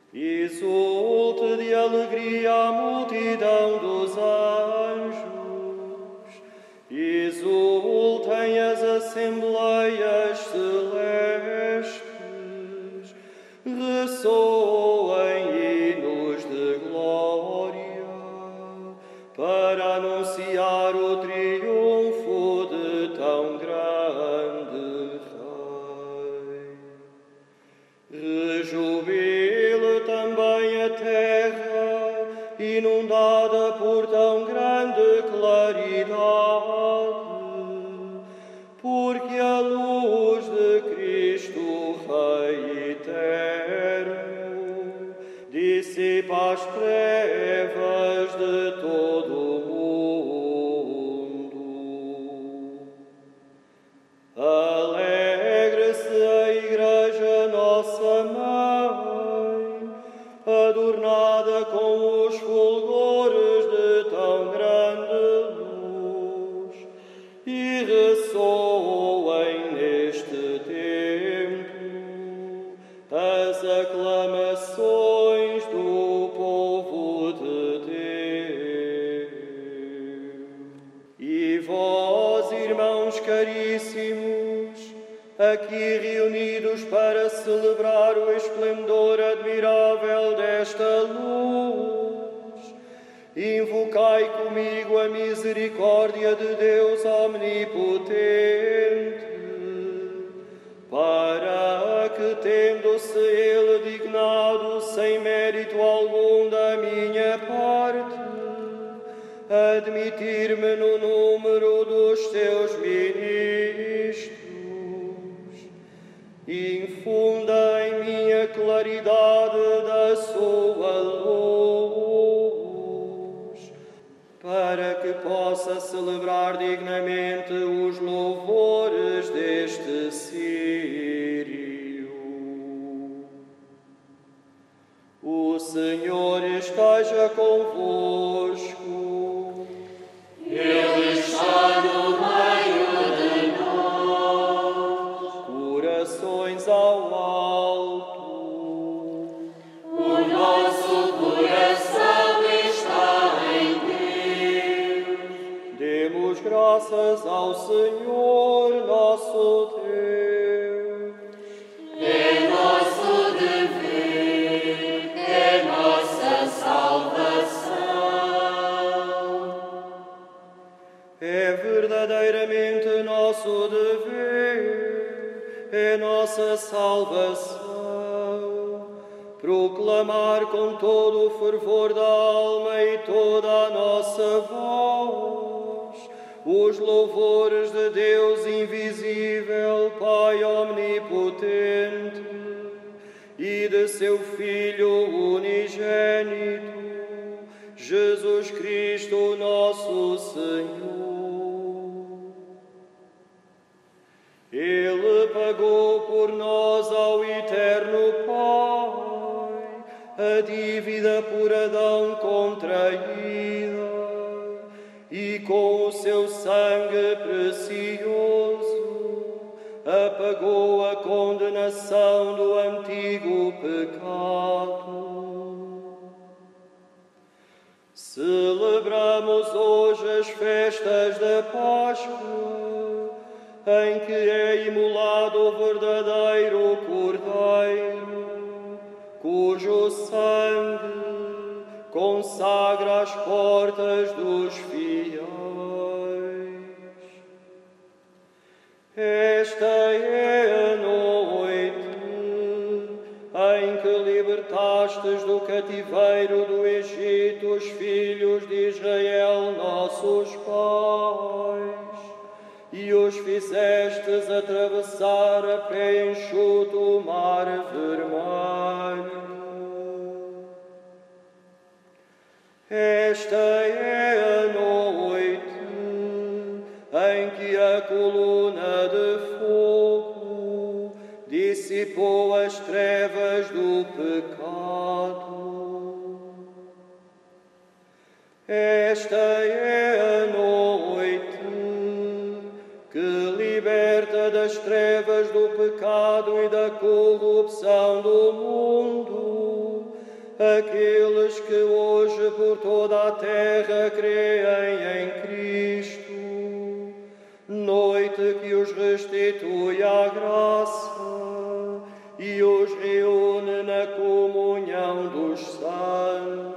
Exulte de alegria a multidão dos anjos, exultem as assembleias celestes, ressoem hinos de glória, para anunciar o triunfo de tão grande Rei. Rejubile também a terra, inundada por tão grande claridade, porque a luz de Cristo, Rei eterno, dissipa as trevas de todo o mundo. Alegre-se a Igreja, nossa Mãe, adornada com os fulgores de tão grande luz, e ressoem neste tempo as aclamações do povo de Deus. E vós, irmãos caríssimos, aqui reunidos para celebrar o esplendor admirável desta luz, invocai comigo a misericórdia de Deus omnipotente, para que, tendo-se Ele dignado, sem mérito algum da minha parte, admitir-me no número dos seus ministros, infunda em mim a claridade da sua luz, para que possa celebrar dignamente os louvores deste Sírio. O Senhor esteja convosco. Ele está no meio de nós. Corações ao alto. O nosso coração está em Deus. Demos graças ao Senhor nosso Deus. É nosso dever, é nossa salvação. É verdadeiramente nosso dever, é nossa salvação, proclamar com todo o fervor da alma e toda a nossa voz os louvores de Deus invisível, Pai omnipotente, e de seu Filho unigênito, Jesus Cristo, nosso Senhor. Ele pagou por nós ao eterno Pai a dívida por Adão contraída, e com o seu sangue precioso apagou a condenação do antigo pecado. Celebramos hoje as festas da Páscoa, em que é imolado o verdadeiro Cordeiro, cujo sangue consagra as portas dos fiéis. Esta é a noite em que libertastes do cativeiro do Egito os filhos de Israel, nossos pais, e os fizestes atravessar a pé enxuto o mar vermelho. Esta é a noite em que a coluna de fogo dissipou as trevas do pecado. Esta é a noite que liberta das trevas do pecado e da corrupção do mundo aqueles que hoje por toda a terra creem em Cristo, noite que os restitui à graça e os reúne na comunhão dos santos.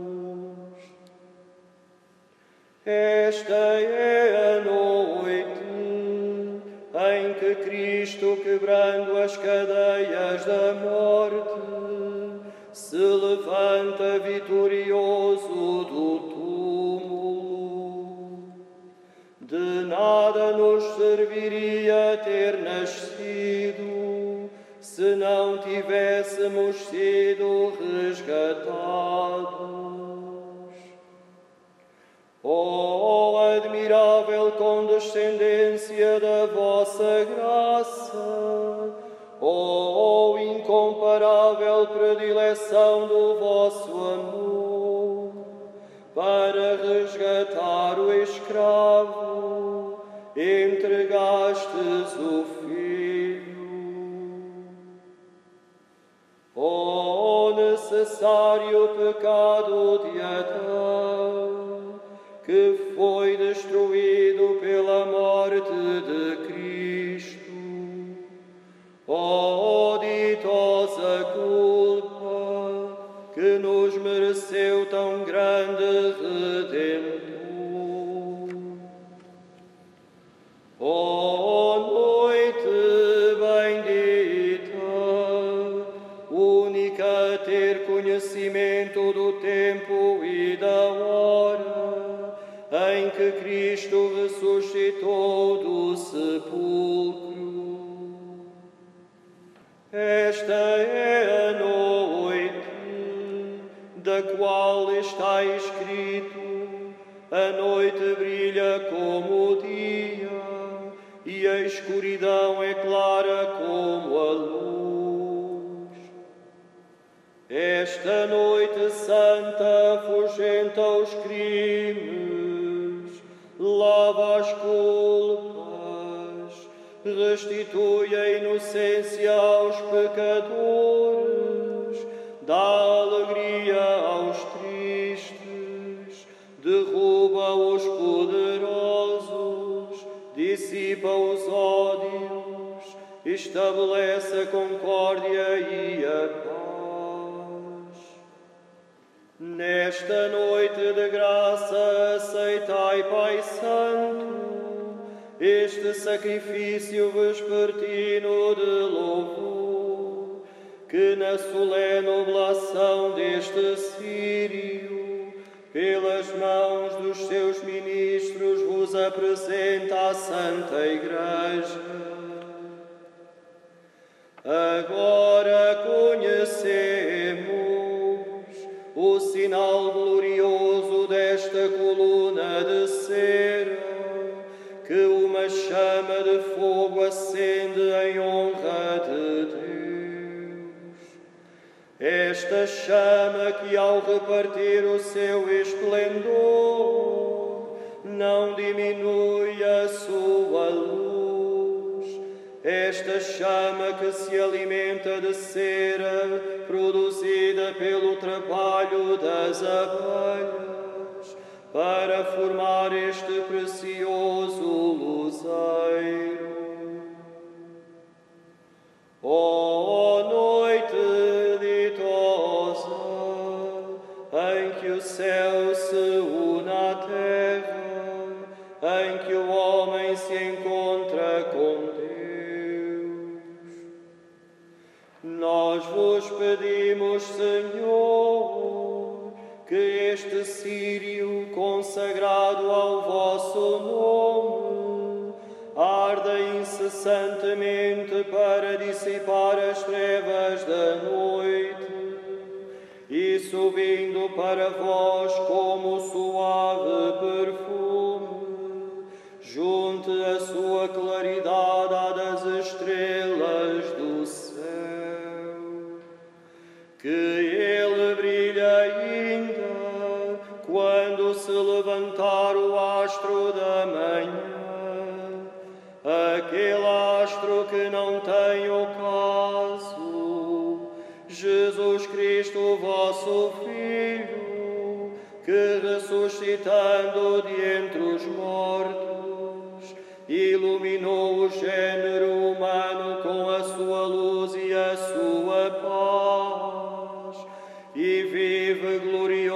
Esta é a noite em que Cristo, quebrando as cadeias da morte, se levanta vitorioso do túmulo. De nada nos serviria ter nascido se não tivéssemos sido resgatados. Oh, admirável condescendência da vossa graça! Oh, incomparável predileção do vosso amor! Para resgatar o escravo, entregastes o Filho. Oh, necessário pecado de Adão, que foi destruído pela morte de Cristo. Oh, ditosa culpa, que nos mereceu tão grande Redentor. Oh, noite bendita, única a ter conhecimento do tempo e da hora em que Cristo ressuscitou do sepulcro. Esta é a noite da qual está escrito: a noite brilha como o dia e a escuridão é clara como a luz. Esta noite santa afugenta os crimes, lava as culpas, restitui a inocência aos pecadores, dá alegria aos tristes, derruba os poderosos, dissipa os ódios, estabelece a concórdia e a paz. Nesta noite de graça aceitai, Pai Santo, este sacrifício vespertino de louvor, que na solene oblação deste Sírio, pelas mãos dos seus ministros, vos apresenta a Santa Igreja. Agora conhecemos o sinal glorioso desta coluna de cera, que uma chama de fogo acende em honra de Deus. Esta chama que, ao repartir o seu esplendor, não diminui a sua luz. Esta chama que se alimenta de cera produzida pelo trabalho das abelhas, para formar este precioso luzeiro. Ó noite ditosa, em que o céu se une à terra, em que o homem se encontra com Deus, nós vos pedimos, Senhor, que este Sírio consagrado ao vosso nome arda incessantemente para dissipar as trevas da noite e, subindo para vós como suave perfume, junte a sua claridade à das estrelas do céu. Que ele brilhe ainda quando se levantar o astro da manhã, aquele astro que não tem ocaso, Jesus Jesus Cristo, vosso Filho, que ressuscitando de entre os mortos, iluminou o gênero humano com a sua luz e a sua paz, e vive glorioso